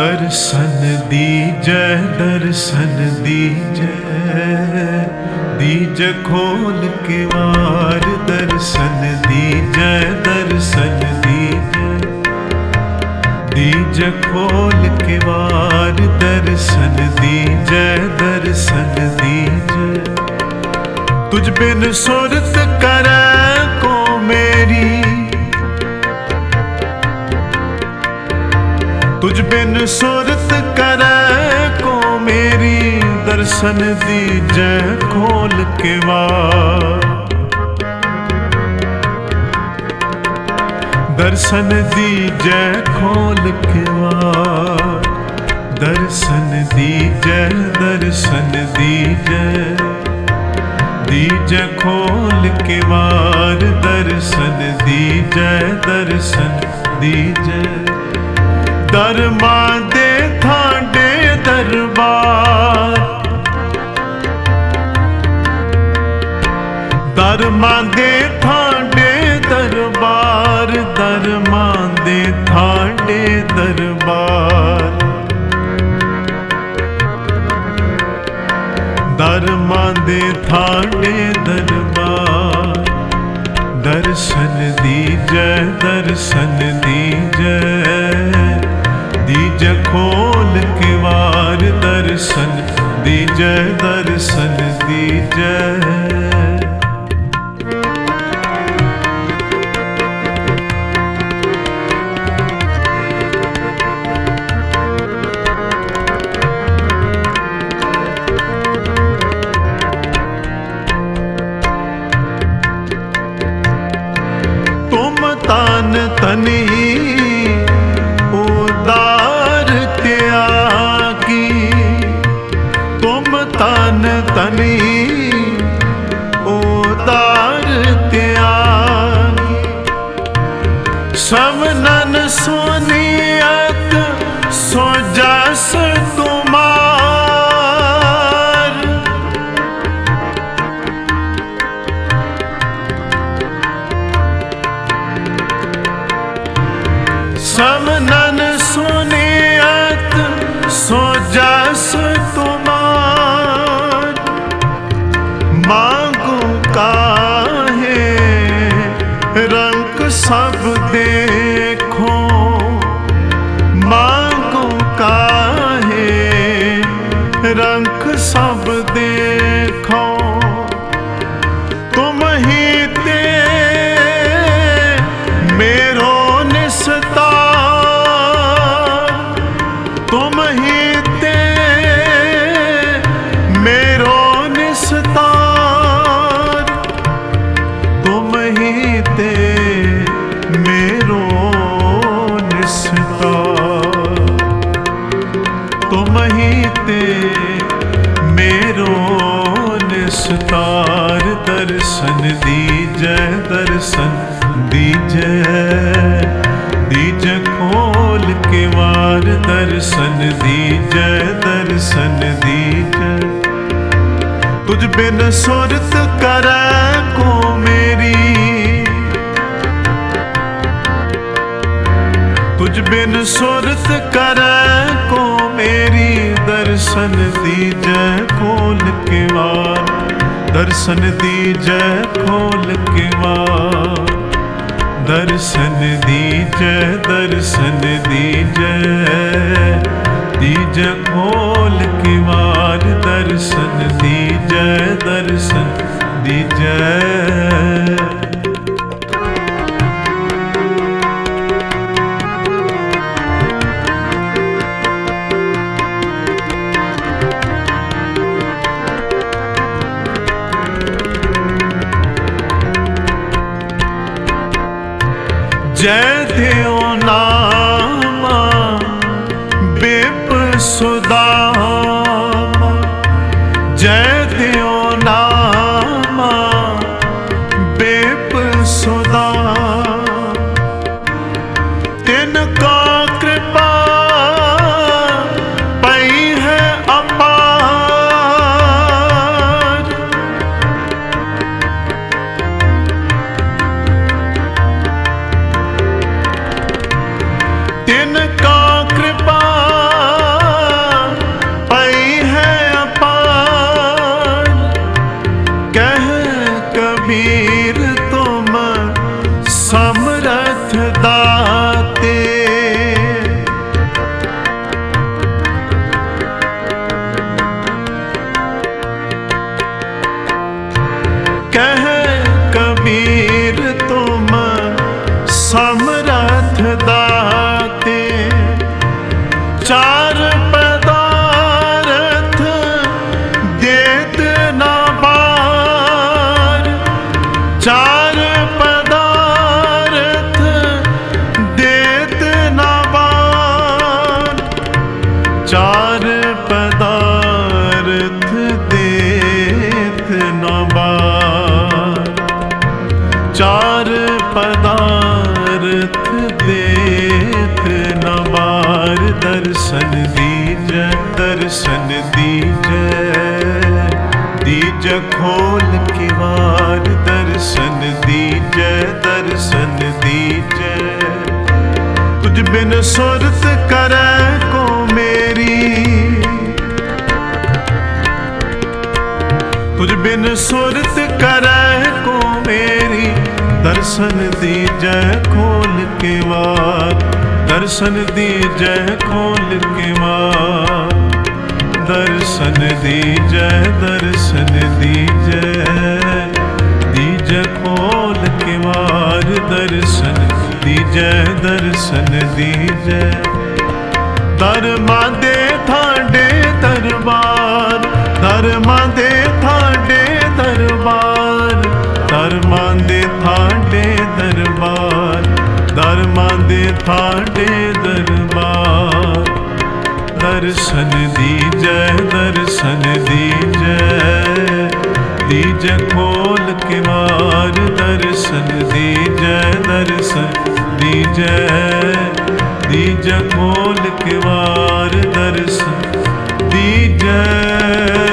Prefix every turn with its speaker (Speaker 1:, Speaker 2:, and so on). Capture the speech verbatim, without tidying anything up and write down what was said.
Speaker 1: दर्शन दीजै दर्शन दीजै दीजै खोल के वार दर्शन दीजै दर्शन दीजै दीजै खोल के वार दर्शन दीजै दर्शन दीजै तुझ बिन सुरत करै को मेरी तुझ बिन सुरत करै को मेरी दर्शन दीजै खोल के वार दर्शन दीजै खोल के वार दर्शन दीजै दर्शन दीजै दीजै खोल के वार दर्शन दीजै दर्शन दीजै दरमा दे थांडे दरबार दरमा दे थांडे दरबार दरमा दे थांडे दरबार दरमा दे थांडे दरबार दर्शन दीजै दर्शन दीजै दीजै खोल के वार दर्शन दीजै दर्शन दीजै तुम तन तनी तन तनी उदार त्यागी सबनन सुनियत सो जस तुमार सबनन सुनियत सो जस तुमार मांगू काहे रंग सब देखो मांगू काहे रंग सब देखो तुम ही ते मेरो निस्तार तुम ही ते मेरो निस्तार तुम ही ते मेरो निस्तार तुम ही ते मेरो निस्तार दर्शन दीजै दर्शन दीजै दीजै खोल के वार दर्शन दीजै दर्शन दीजै तुझ बिन सुरत करै को मेरी तुझ बिन सुरत करै को मेरी दर्शन दीजै खोल के वार दर्शन दीजै खोल के वार दर्शन दीजै दर्शन दीजै दीजै खोल के वार दर्शन दीजै दर्शन दीजै जय देव नामा बेप सुदामा जय देव नामा बेप सुदामा तिनका कृपा पई है अपार कबीर तुम समरथ दाते। कह कबीर तुम समरथ दाते, चार पदार्थ देत न बार। चार पदार्थ देत न बार। चार पदार्थ देत न बार। चार पदार्थ देत न बार। दर्शन दीजै दर्शन दीजै दीजै खोल के वार। दर्शन दीजै दर्शन दीजै तुझ बिन सुरत करै को मेरी। तुझ बिन सुरत करै को मेरी। दर्शन दीजै खोल के वार। दर्शन दीजै खोल के वार। दर्शन दीजै दर्शन दीजै दीजै खोल के वार। दर्शन दीजै दर्शन दीजै धर्मां दे थांडे दरबार। धर्मां दे थांडे दरबार। धर्मां दे थांडे दरबार। धर्मां दे थांडे दरबार। दर्शन दीजै दर्शन दीजै दीजै खोल के वार। दर्शन दीजै दर्शन दीजै दीजै खोल के वार। दर्शन दीजै